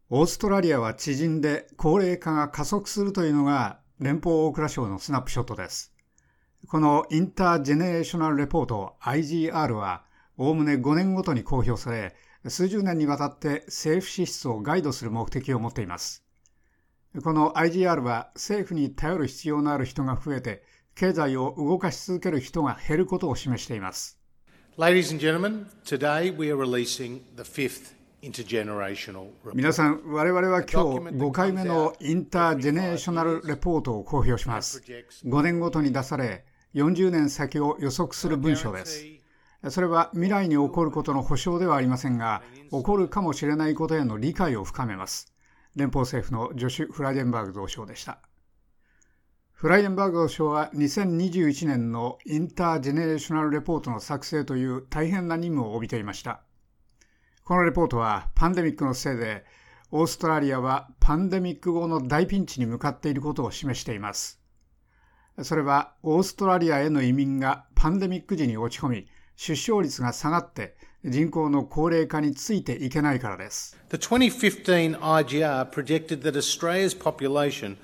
オーストラリアは知人で高齢化が加速するというのが連邦大蔵省のスナップショットです。このインタージェネレーショナルレポート IGR はおおむね5年ごとに公表され、数十年にわたって政府支出をガイドする目的を持っています。この IGR は政府に頼る必要のある人が増えて、経済を動かし続ける人が減ることを示しています。 Ladies and gentlemen, today we are releasing the fifth 皆さん、我々は今日5回目のインタージェネレーショナルレポートを公表します。5年ごとに出され、40年先を予測する文章です。それは未来に起こることの保証ではありませんが、起こるかもしれないことへの理解を深めます。連邦政府のジョシュ・フライデンバーグ同相でした。フライデンバーグ同相は2021年のインタージェネレーショナルレポートの作成という大変な任務を帯びていました。このレポートはパンデミックのせいでオーストラリアはパンデミック後の大ピンチに向かっていることを示しています。それはオーストラリアへの移民がパンデミック時に落ち込み、出生率が下がって人口の高齢化についていけないからです。 The 2015 IGR projected that Australia's population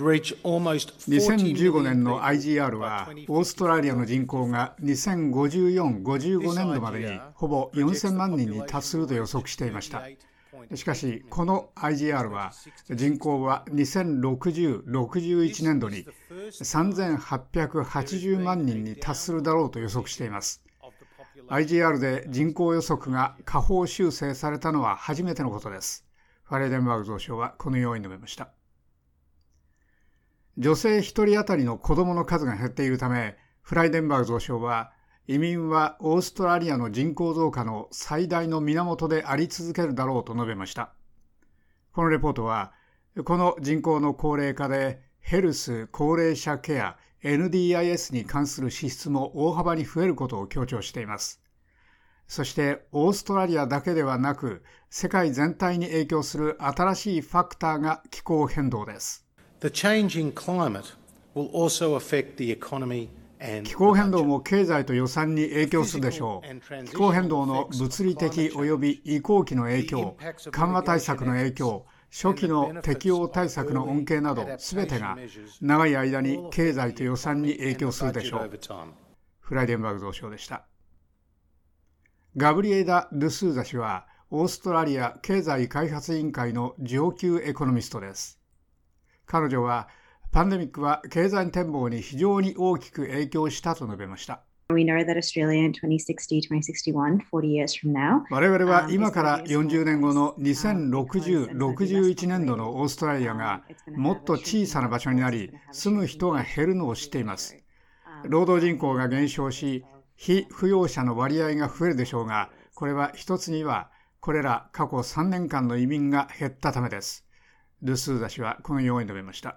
2015年の IGR はオーストラリアの人口が2054、55年度までにほぼ4000万人に達すると予測していました。しかしこの IGR は人口は2060、61年度に3880万人に達するだろうと予測しています。IGR で人口予測が下方修正されたのは初めてのことです。ファレーデンバーグ同相はこのように述べました。女性1人当たりの子供の数が減っているため、フライデンバーグ同相は移民はオーストラリアの人口増加の最大の源であり続けるだろうと述べました。このレポートは、この人口の高齢化でヘルス、高齢者ケア、NDIS に関する支出も大幅に増えることを強調しています。そしてオーストラリアだけではなく、世界全体に影響する新しいファクターが気候変動です。 The changing climate will also affect the economy and 気候変動も経済と予算に影響するでしょう。気候変動の物理的及び移行期の影響、緩和対策の影響、初期の適応対策の恩恵など全てが長い間に経済と予算に影響するでしょう。フライデンバーグ同相でした。ガブリエダ・ルスーザ氏はオーストラリア経済開発委員会の上級エコノミストです。彼女はパンデミックは経済展望に非常に大きく影響したと述べました。 我々 は今から40年後の2060、61年度のオーストラリアがもっと小さな場所になり、住む人が減るのを知っています。労働人口が減少し、非扶養者の割合が増えるでしょうが、これは一つにはこれら過去3年間の移民が減ったためです。ルスーザ氏はこのように述べました。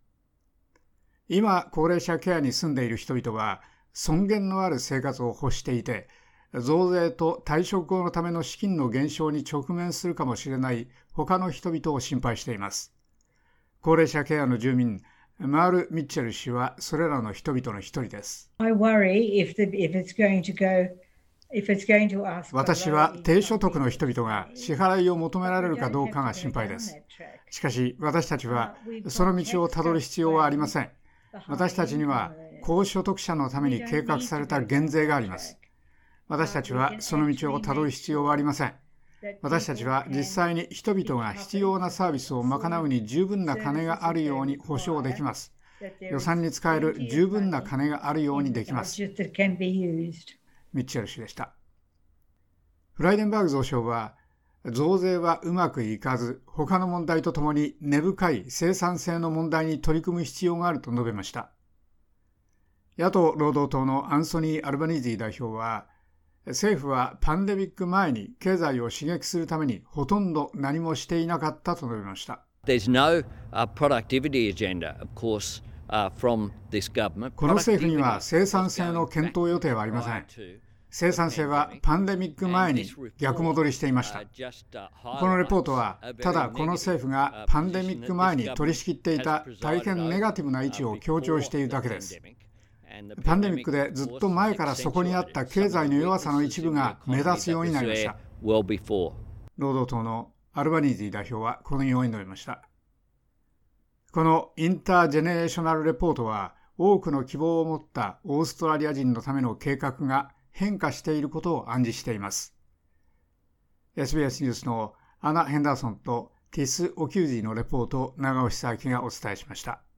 今、高齢者ケアに住んでいる人々は尊厳のある生活を欲していて、増税と退職後のための資金の減少に直面するかもしれない他の人々を心配しています。高齢者ケアの住民、マール・ミッチェル氏はそれらの人々の一人です。私は低所得の人々が支払いを求められるかどうかが心配です。しかし私たちはその道をたどる必要はありません。私たちには高所得者のために計画された減税があります。私たちはその道をたどる必要はありません。私たちは実際に人々が必要なサービスを賄うに十分な金があるように保証できます。予算に使える十分な金があるようにできます。ミッチェル氏でした。フライデンバーグ同相は、増税はうまくいかず、他の問題とともに根深い生産性の問題に取り組む必要があると述べました。野党労働党のアンソニー・アルバニージー代表は、政府はパンデミック前に経済を刺激するためにほとんど何もしていなかったと述べました。 There's no productivity agenda, of course.この政府には生産性の検討予定はありません。生産性はパンデミック前に逆戻りしていました。このレポートはただこの政府がパンデミック前に取り仕切っていた大変ネガティブな位置を強調しているだけです。パンデミックでずっと前からそこにあった経済の弱さの一部が目立つようになりました。労働党のアルバニージー代表はこのように述べました。このインタージェネレーショナルレポートは、多くの希望を持ったオーストラリア人のための計画が変化していることを暗示しています。SBS ニュースのアナ・ヘンダーソンとティス・オキュージーのレポートを長尾久明がお伝えしました。